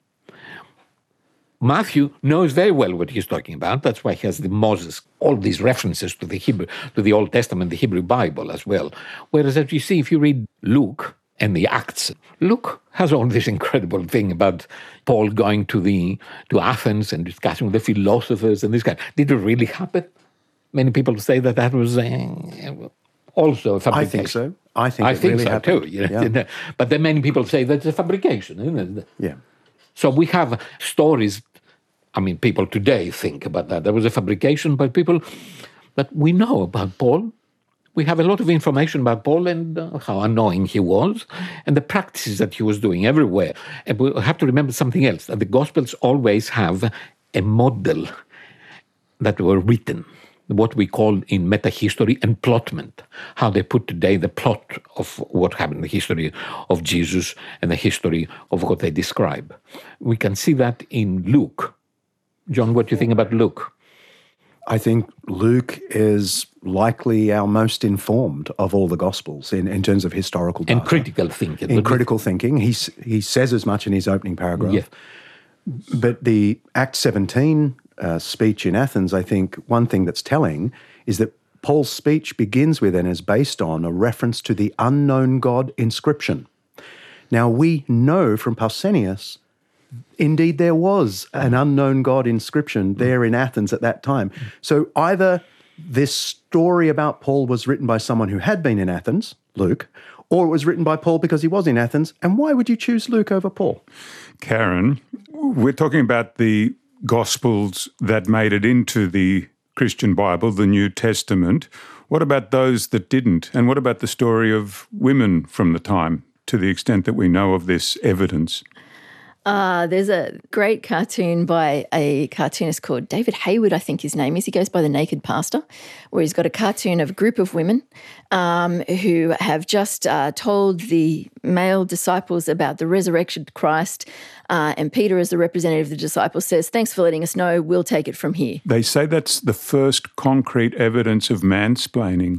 Matthew knows very well what he's talking about. That's why he has the Moses, all these references to the Hebrew, to the Old Testament, the Hebrew Bible as well. Whereas, as you see, if you read Luke and the Acts, Luke has all this incredible thing about Paul going to the to Athens and discussing with the philosophers and this kind. Did it really happen? Many people say that that was uh, also a fabrication. I think so. I think I it think really so happened. too. You know? Yeah. But then many people say that's a fabrication, isn't it? Yeah. So we have stories. I mean, people today think about that. There was a fabrication by people, but we know about Paul. We have a lot of information about Paul and uh, how annoying he was and the practices that he was doing everywhere. And we have to remember something else, that the Gospels always have a model that were written, what we call in meta-history emplotment, how they put today the plot of what happened in the history of Jesus and the history of what they describe. We can see that in Luke. John, what do you think about Luke? I think Luke is likely our most informed of all the Gospels in, in terms of historical data. And critical thinking. In critical thinking. He, he says as much in his opening paragraph. Yeah. But the Acts seventeen uh, speech in Athens, I think one thing that's telling is that Paul's speech begins with and is based on a reference to the unknown God inscription. Now, we know from Pausanias, indeed, there was an unknown God inscription there in Athens at that time. So either this story about Paul was written by someone who had been in Athens, Luke, or it was written by Paul because he was in Athens. And why would you choose Luke over Paul? Karen, we're talking about the Gospels that made it into the Christian Bible, the New Testament. What about those that didn't? And what about the story of women from the time, to the extent that we know of this evidence? Uh, there's a great cartoon by a cartoonist called David Hayward, I think his name is. He goes by The Naked Pastor, where he's got a cartoon of a group of women um, who have just uh, told the male disciples about the resurrected Christ. Uh, and Peter, as the representative of the disciples, says, "Thanks for letting us know. We'll take it from here." They say that's the first concrete evidence of mansplaining.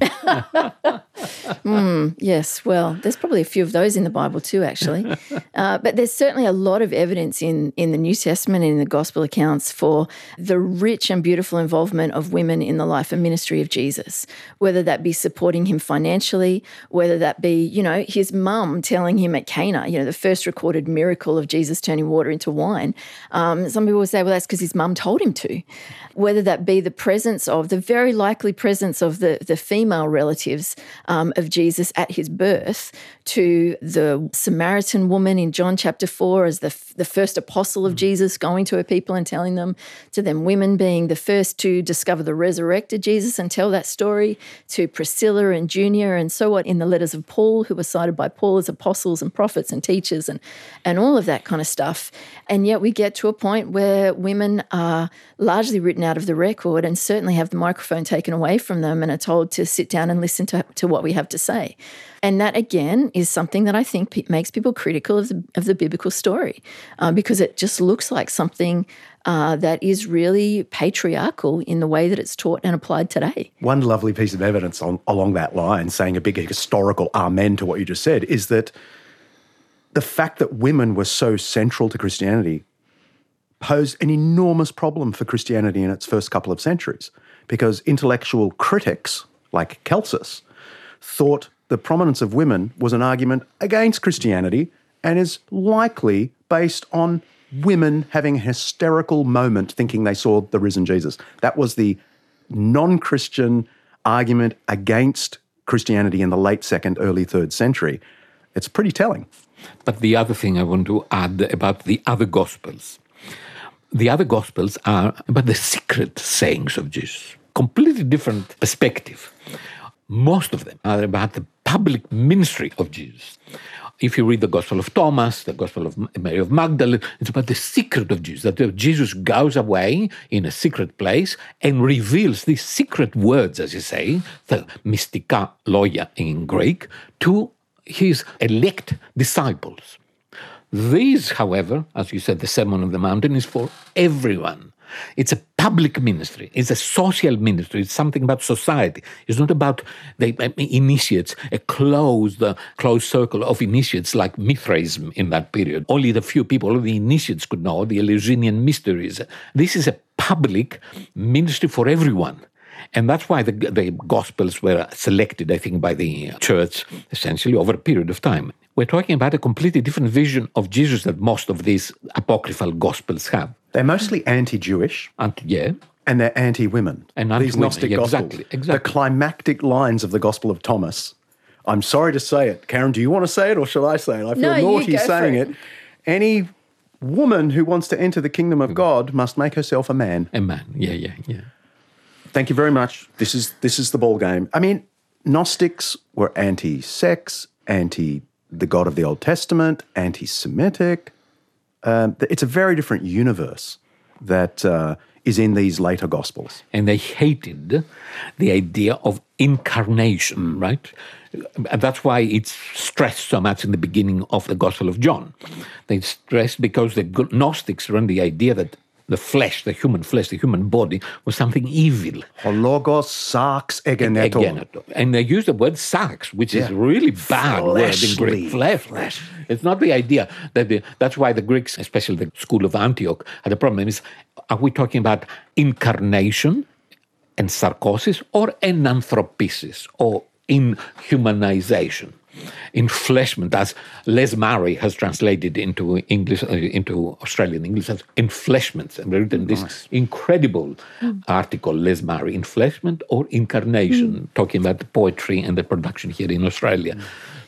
mm, yes, well, there's probably a few of those in the Bible too, actually. Uh, but there's certainly a lot of evidence in, in the New Testament and in the Gospel accounts for the rich and beautiful involvement of women in the life and ministry of Jesus, whether that be supporting him financially, whether that be, you know, his mum telling him at Cana, you know, the first recorded miracle of Jesus turning water into wine. Um, some people will say, well, that's because his mum told him to. Whether that be the presence of, the very likely presence of the, the female relatives um, of Jesus at his birth, to the Samaritan woman in John chapter four as the, the first apostle of Jesus going to her people and telling them, to them women being the first to discover the resurrected Jesus and tell that story, to Priscilla and Junia and so on in the letters of Paul, who were cited by Paul as apostles and prophets and teachers and, and all of that kind of stuff. And yet we get to a point where women are largely written out of the record and certainly have the microphone taken away from them and are told to sit down and listen to, to what we have to say. And that, again, is something that I think pe- makes people critical of the, of the biblical story uh, because it just looks like something uh, that is really patriarchal in the way that it's taught and applied today. One lovely piece of evidence on, along that line, saying a big historical amen to what you just said, is that the fact that women were so central to Christianity posed an enormous problem for Christianity in its first couple of centuries, because intellectual critics like Celsus thought the prominence of women was an argument against Christianity and is likely based on women having a hysterical moment thinking they saw the risen Jesus. That was the non-Christian argument against Christianity in the late second, early third century. It's pretty telling. But the other thing I want to add about the other Gospels. The other Gospels are about the secret sayings of Jesus. Completely different perspective. Most of them are about the public ministry of Jesus. If you read the Gospel of Thomas, the Gospel of Mary of Magdalene, it's about the secret of Jesus, that Jesus goes away in a secret place and reveals these secret words, as you say, the mystica logia in Greek, to his elect disciples. These, however, as you said, the Sermon on the Mountain is for everyone. It's a public ministry. It's a social ministry. It's something about society. It's not about the initiates, a closed, uh, closed circle of initiates like Mithraism in that period. Only the few people, only the initiates could know the Eleusinian mysteries. This is a public ministry for everyone. And that's why the, the Gospels were selected, I think, by the church, essentially, over a period of time. We're talking about a completely different vision of Jesus that most of these apocryphal Gospels have. They're mostly anti-Jewish. Anti, yeah. And they're anti-women. And anti-women, these Gnostic yeah, Gospels. exactly, exactly. The climactic lines of the Gospel of Thomas. I'm sorry to say it. Karen, do you want to say it or shall I say it? I feel No, you naughty go for saying it. it. Any woman who wants to enter the kingdom of God must make herself a man. A man, yeah, yeah, yeah. Thank you very much. This is this is the ball game. I mean, Gnostics were anti-sex, anti the God of the Old Testament, anti-Semitic. Um, it's a very different universe that uh, is in these later Gospels. And they hated the idea of incarnation, mm. right? And that's why it's stressed so much in the beginning of the Gospel of John. They stressed because the Gnostics run the idea that the flesh, the human flesh, the human body was something evil. Hologos sarx egeneto. Egeneto. And they use the word sarx, which Yeah. is really bad word in Fleshly. Greek. Flesh, flesh. It's not the idea that the, that's why the Greeks, especially the school of Antioch, had a problem. Is are we talking about incarnation and sarcosis or enanthropisis or inhumanization? Enfleshment, as Les Murray has translated into English, uh, into Australian English as enfleshment, and written this Nice. incredible mm. article, Les Murray, enfleshment or incarnation, mm. talking about the poetry and the production here in Australia. Mm.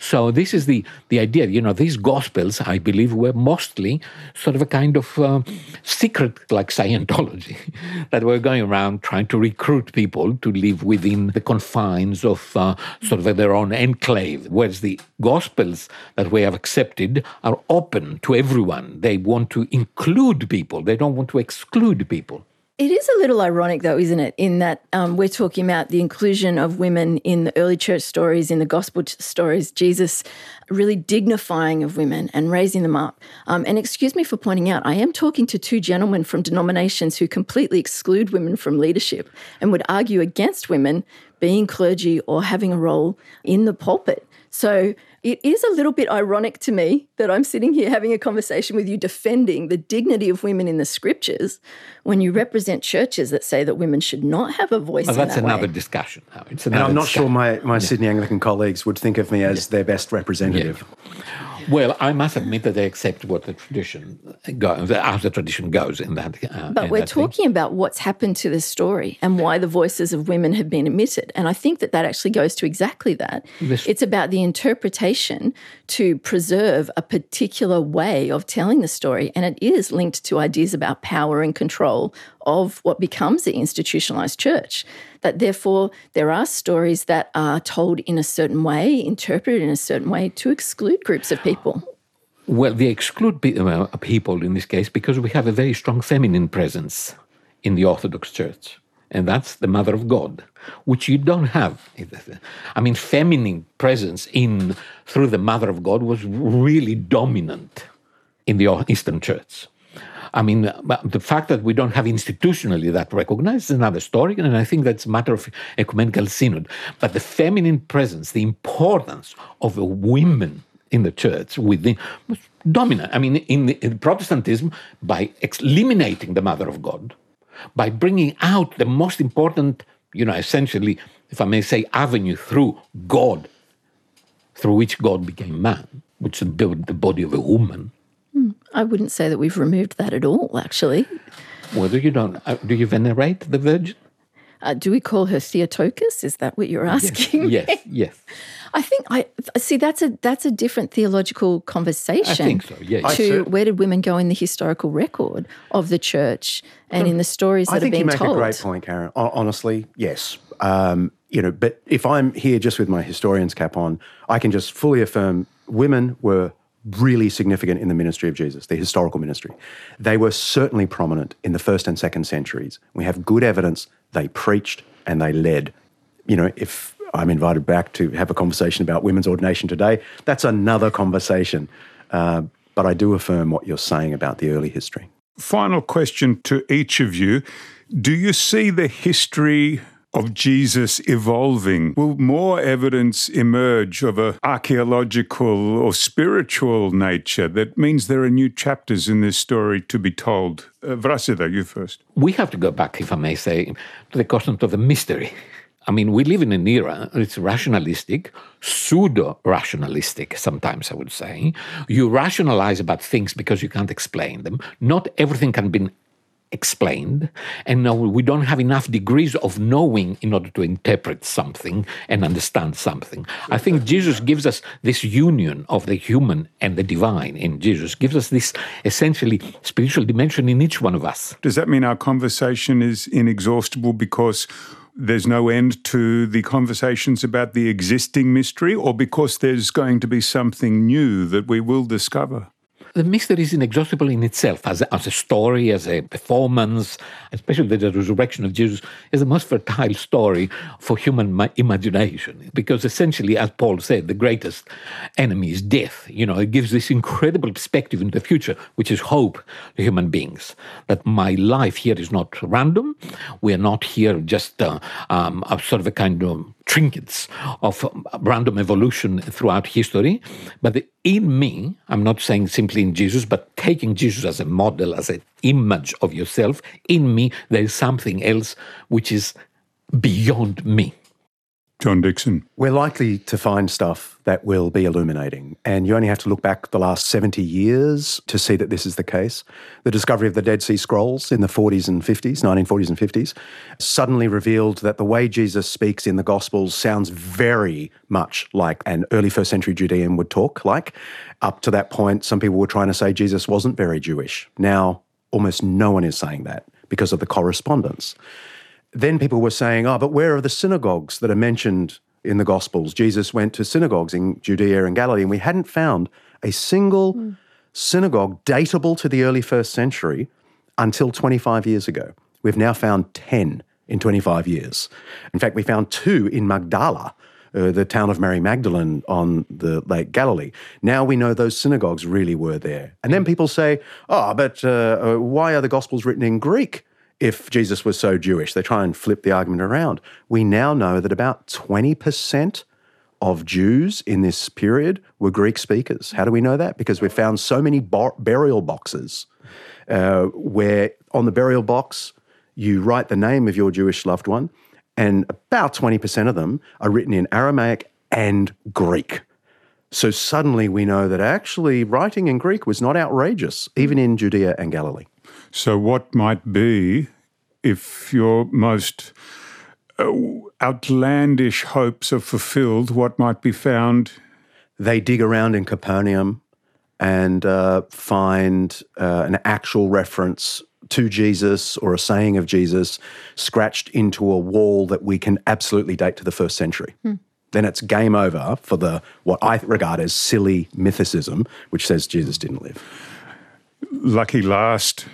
So this is the, the idea. You know, these Gospels, I believe, were mostly sort of a kind of uh, secret, like Scientology, that were going around trying to recruit people to live within the confines of uh, sort of their own enclave, whereas the Gospels that we have accepted are open to everyone. They want to include people. They don't want to exclude people. It is a little ironic, though, isn't it, in that um, we're talking about the inclusion of women in the early church stories, in the gospel stories, Jesus really dignifying of women and raising them up. Um, and excuse me for pointing out, I am talking to two gentlemen from denominations who completely exclude women from leadership and would argue against women being clergy or having a role in the pulpit. So it is a little bit ironic to me that I'm sitting here having a conversation with you defending the dignity of women in the scriptures when you represent churches that say that women should not have a voice well, in that that's another way. discussion. It's and another I'm not discussion. sure my, my Yeah. Sydney Anglican colleagues would think of me as their best representative. Yeah. Well, I must admit that they accept what the tradition goes, as the tradition goes in that. Uh, But in we're that thing. talking about what's happened to this story and why the voices of women have been omitted. And I think that that actually goes to exactly that. This- It's about the interpretation to preserve a particular way of telling the story. And it is linked to ideas about power and control of what becomes the institutionalized church. That therefore there are stories that are told in a certain way, interpreted in a certain way to exclude groups of people. Well, they exclude pe- uh, people in this case because we have a very strong feminine presence in the Orthodox Church, and that's the Mother of God, which you don't have. I mean, feminine presence in through the Mother of God was really dominant in the Eastern Church. I mean, the fact that we don't have institutionally that recognized is another story, and I think that's a matter of ecumenical synod. But the feminine presence, the importance of the women in the church within was dominant. I mean, in, the, in Protestantism, by ex- eliminating the Mother of God, by bringing out the most important, you know, essentially, if I may say, avenue through God, through which God became man, which is the body of a woman. I wouldn't say that we've removed that at all, actually. Whether you don't, uh, do you venerate the Virgin? Uh, do we call her Theotokos? Is that what you're asking? Yes, yes, yes. I think I see that's a that's a different theological conversation. I think so, yeah. I To see. where did women go in the historical record of the church and in the stories that I think are you being make told? a great point, Karen. Hon- Honestly, yes. Um, you know, but if I'm here just with my historian's cap on, I can just fully affirm women were really significant in the ministry of Jesus, the historical ministry. They were certainly prominent in the first and second centuries. We have good evidence they preached and they led. You know, if I'm invited back to have a conversation about women's ordination today, that's another conversation. Uh, but I do affirm what you're saying about the early history. Final question to each of you. Do you see the history of Jesus evolving? Will more evidence emerge of an archaeological or spiritual nature that means there are new chapters in this story to be told? Uh, Vrasida, you first. We have to go back, if I may say, to the concept of the mystery. I mean, we live in an era, it's rationalistic, pseudo-rationalistic, sometimes I would say. You rationalize about things because you can't explain them. Not everything can be explained, and now we don't have enough degrees of knowing in order to interpret something and understand something. I think Jesus gives us this union of the human and the divine in Jesus, gives us this essentially spiritual dimension in each one of us. Does that mean our conversation is inexhaustible because there's no end to the conversations about the existing mystery, or because there's going to be something new that we will discover? The mystery is inexhaustible in itself, as a, as a story, as a performance, especially the resurrection of Jesus is the most fertile story for human ma- imagination. Because essentially, as Paul said, the greatest enemy is death. You know, it gives this incredible perspective into the future, which is hope to human beings. That my life here is not random. We are not here just uh, um, a sort of a kind of trinkets of random evolution throughout history. But the, in me, I'm not saying simply in Jesus, but taking Jesus as a model, as an image of yourself, in me, there is something else which is beyond me. John Dickson. We're likely to find stuff that will be illuminating, and you only have to look back the last seventy years to see that this is the case. The discovery of the Dead Sea Scrolls in the forties and fifties, nineteen forties and fifties, suddenly revealed that the way Jesus speaks in the Gospels sounds very much like an early first century Judean would talk like. Up to that point, some people were trying to say Jesus wasn't very Jewish. Now, almost no one is saying that because of the correspondence. Then people were saying, oh, but where are the synagogues that are mentioned in the Gospels? Jesus went to synagogues in Judea and Galilee, and we hadn't found a single mm. synagogue datable to the early first century until twenty-five years ago. We've now found ten in twenty-five years. In fact, we found two in Magdala, uh, the town of Mary Magdalene on the Lake Galilee. Now we know those synagogues really were there. And then people say, oh, but uh, why are the Gospels written in Greek? If Jesus was so Jewish, they try and flip the argument around. We now know that about twenty percent of Jews in this period were Greek speakers. How do we know that? Because we've found so many bar- burial boxes uh, where on the burial box you write the name of your Jewish loved one, and about twenty percent of them are written in Aramaic and Greek. So suddenly we know that actually writing in Greek was not outrageous, even in Judea and Galilee. So what might be, if your most uh, outlandish hopes are fulfilled, what might be found? They dig around in Capernaum and uh, find uh, an actual reference to Jesus or a saying of Jesus scratched into a wall that we can absolutely date to the first century. Hmm. Then it's game over for the what I regard as silly mythicism, which says Jesus didn't live. Lucky last,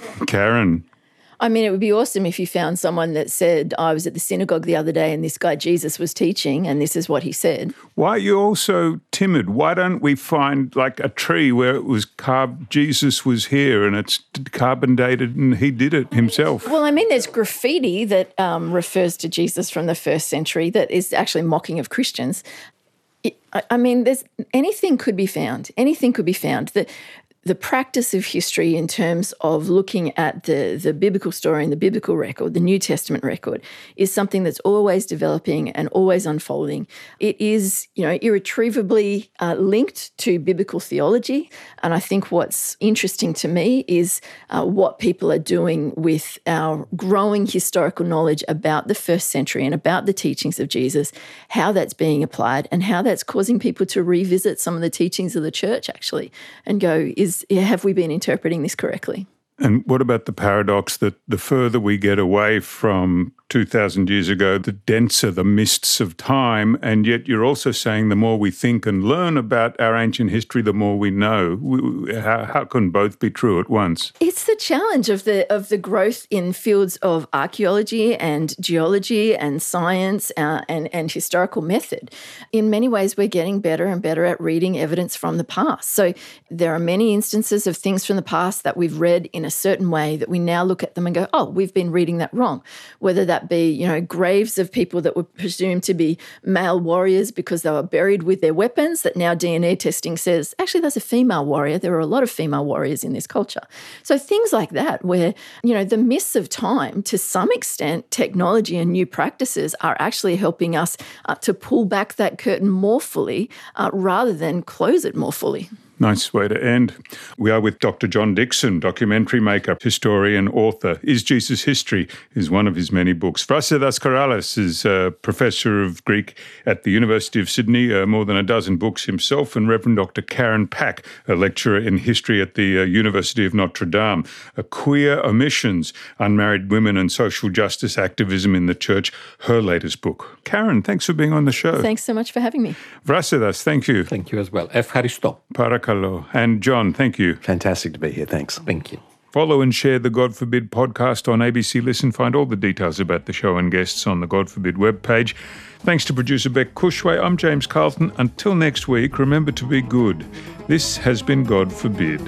Karen. I mean, it would be awesome if you found someone that said, I was at the synagogue the other day and this guy Jesus was teaching and this is what he said. Why are you all so timid? Why don't we find like a tree where it was carved, Jesus was here and it's carbon dated and he did it himself? Well, I mean, there's graffiti that um, refers to Jesus from the first century that is actually mocking of Christians. It, I, I mean, there's anything could be found. Anything could be found. The, The practice of history in terms of looking at the, the biblical story and the biblical record, the New Testament record, is something that's always developing and always unfolding. It is, you know, irretrievably uh, linked to biblical theology. And I think what's interesting to me is uh, what people are doing with our growing historical knowledge about the first century and about the teachings of Jesus, how that's being applied and how that's causing people to revisit some of the teachings of the church, actually, and go, is have we been interpreting this correctly? And what about the paradox that the further we get away from two thousand years ago, the denser the mists of time, and yet you're also saying the more we think and learn about our ancient history, the more we know. How, how can both be true at once? It's the challenge of the of the growth in fields of archaeology and geology and science uh, and, and historical method. In many ways, we're getting better and better at reading evidence from the past. So there are many instances of things from the past that we've read in a certain way that we now look at them and go, oh, we've been reading that wrong. Whether that be, you know, graves of people that were presumed to be male warriors because they were buried with their weapons that now D N A testing says, actually, that's a female warrior. There are a lot of female warriors in this culture. So things like that where, you know, the mists of time, to some extent, technology and new practices are actually helping us uh, to pull back that curtain more fully uh, rather than close it more fully. Nice way to end. We are with Doctor John Dickson, documentary maker, historian, author. Is Jesus History is one of his many books. Vrasidas Karalis is a professor of Greek at the University of Sydney, uh, more than a dozen books himself, and Reverend Doctor Karen Pack, a lecturer in history at the uh, University of Notre Dame. A Queer Omissions, Unmarried Women and Social Justice Activism in the Church, her latest book. Karen, thanks for being on the show. Thanks so much for having me. Vrasidas, thank you. Thank you as well. Efharisto. Parak. And John, thank you. Fantastic to be here. Thanks. Thank you. Follow and share the God Forbid podcast on A B C Listen. Find all the details about the show and guests on the God Forbid webpage. Thanks to producer Beck Cushway. I'm James Carlton. Until next week, remember to be good. This has been God Forbid.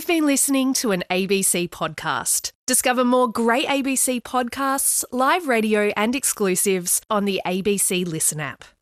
been listening to an A B C podcast. Discover more great A B C podcasts, live radio and exclusives on the A B C Listen app.